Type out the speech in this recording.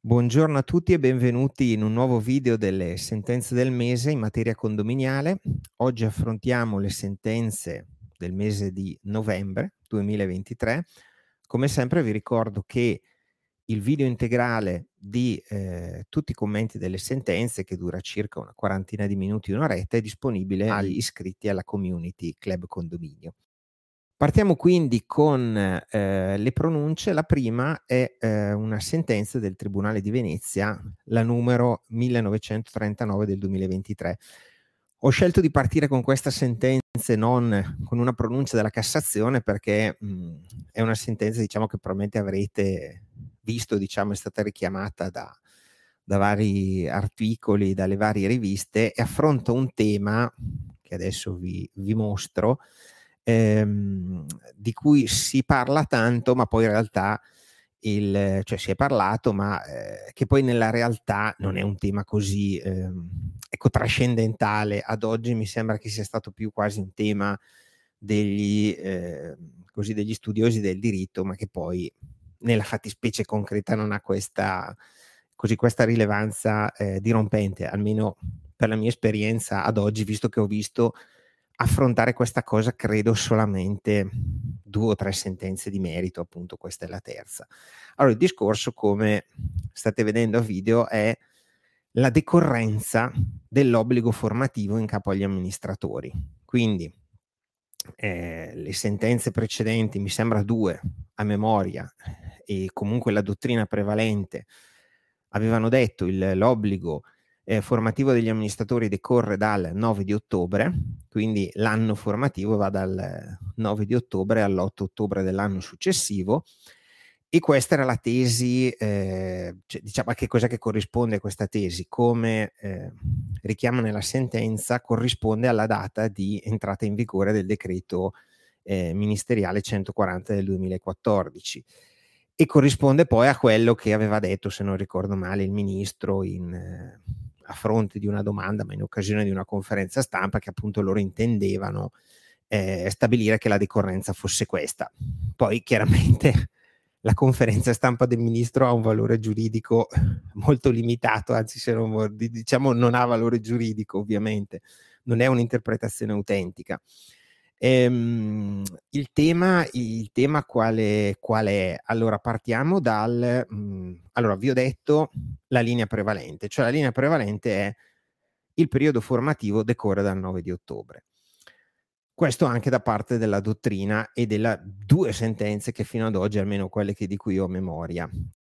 Buongiorno a tutti e benvenuti in un nuovo video delle sentenze del mese in materia condominiale. Oggi affrontiamo le sentenze del mese di novembre 2023. Come sempre vi ricordo che il video integrale di tutti i commenti delle sentenze, che dura circa una quarantina di minuti, un'oretta, è disponibile agli iscritti alla community Club Condominio. Partiamo quindi con le pronunce. La prima è una sentenza del Tribunale di Venezia, la numero 1939 del 2023. Ho scelto di partire con questa sentenza e non con una pronuncia della Cassazione perché è una sentenza, diciamo, che probabilmente avrete visto, diciamo, è stata richiamata da vari articoli, dalle varie riviste, e affronta un tema che adesso vi mostro, di cui si parla tanto, ma poi in realtà cioè si è parlato, ma che poi nella realtà non è un tema così, ecco, trascendentale. Ad oggi mi sembra che sia stato più quasi un tema degli studiosi del diritto, ma che poi nella fattispecie concreta non ha questa rilevanza dirompente, almeno per la mia esperienza ad oggi, visto che ho visto affrontare questa cosa credo solamente 2 o 3 sentenze di merito, appunto questa è la terza. Allora, il discorso, come state vedendo a video, è la decorrenza dell'obbligo formativo in capo agli amministratori. Quindi le sentenze precedenti, mi sembra 2 a memoria, e comunque la dottrina prevalente, avevano detto l'obbligo formativo degli amministratori decorre dal 9 di ottobre, quindi l'anno formativo va dal 9 di ottobre all'8 ottobre dell'anno successivo, e questa era la tesi. Cioè, diciamo, a che cos'è che corrisponde questa tesi? Come richiama nella sentenza, corrisponde alla data di entrata in vigore del decreto ministeriale 140 del 2014, e corrisponde poi a quello che aveva detto, se non ricordo male, il ministro a fronte di una domanda, ma in occasione di una conferenza stampa, che appunto loro intendevano stabilire che la decorrenza fosse questa. Poi chiaramente la conferenza stampa del ministro ha un valore giuridico molto limitato, anzi, se non diciamo, non ha valore giuridico, ovviamente, non è un'interpretazione autentica. Il tema qual è? Allora, partiamo allora, vi ho detto la linea prevalente, cioè la linea prevalente è: il periodo formativo decorre dal 9 di ottobre. Questo anche da parte della dottrina e della 2 sentenze che fino ad oggi, almeno quelle di cui ho memoria,